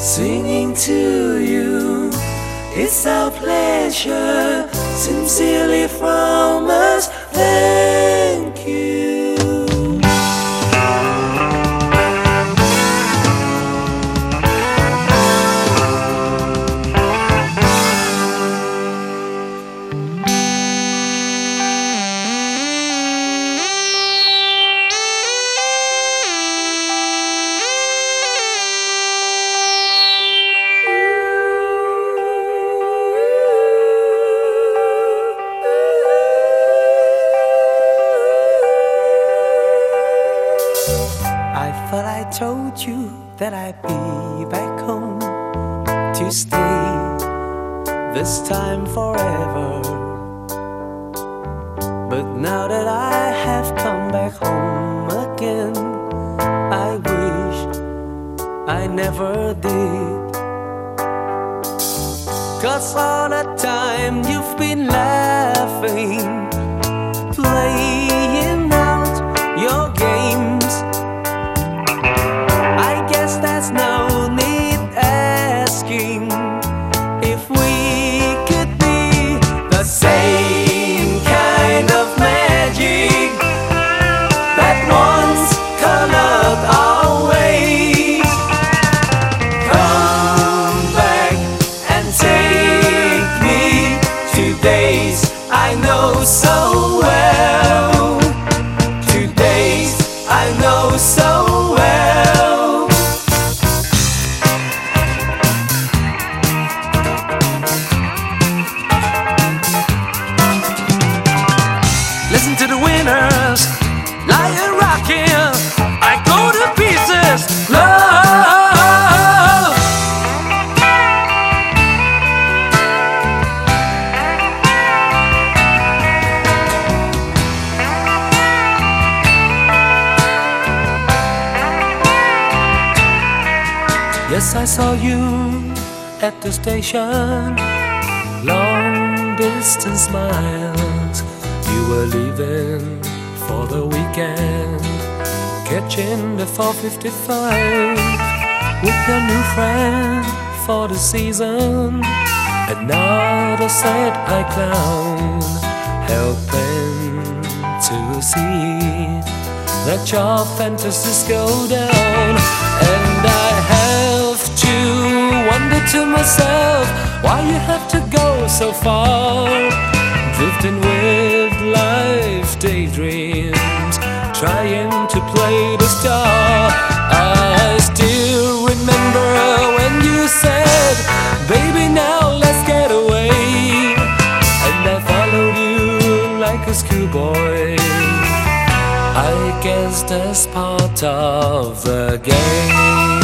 Singing to you, it's our pleasure, sincerely from us, thank you. But I told you that I'd be back home to stay, this time forever. But now that I have come back home again, I wish I never did. 'Cause all that time you've been laughing, playing out your games. There's no need asking if we could be the same kind of magic that once colored our ways. Come back and take me to days I know so well, to days I know so well. Listen to the winners, lying rocking, I go to pieces, love. Yes, I saw you at the station, long distance miles. You were leaving for the weekend, catching the 4:55 with your new friend for the season. Another sad-eyed clown, helping to see that your fantasies go down. And I have to wonder to myself why you have to go so far, drifting with life daydreams, trying to play the star. I still remember when you said, baby, now let's get away. And I followed you like a schoolboy. I guess that's part of the game.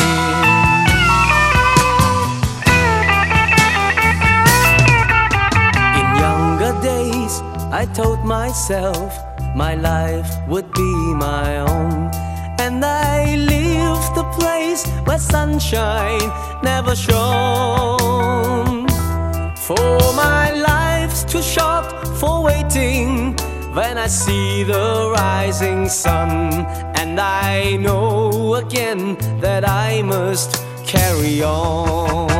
I told myself my life would be my own, and I lived the place where sunshine never shone. For my life's too short for waiting when I see the rising sun, and I know again that I must carry on.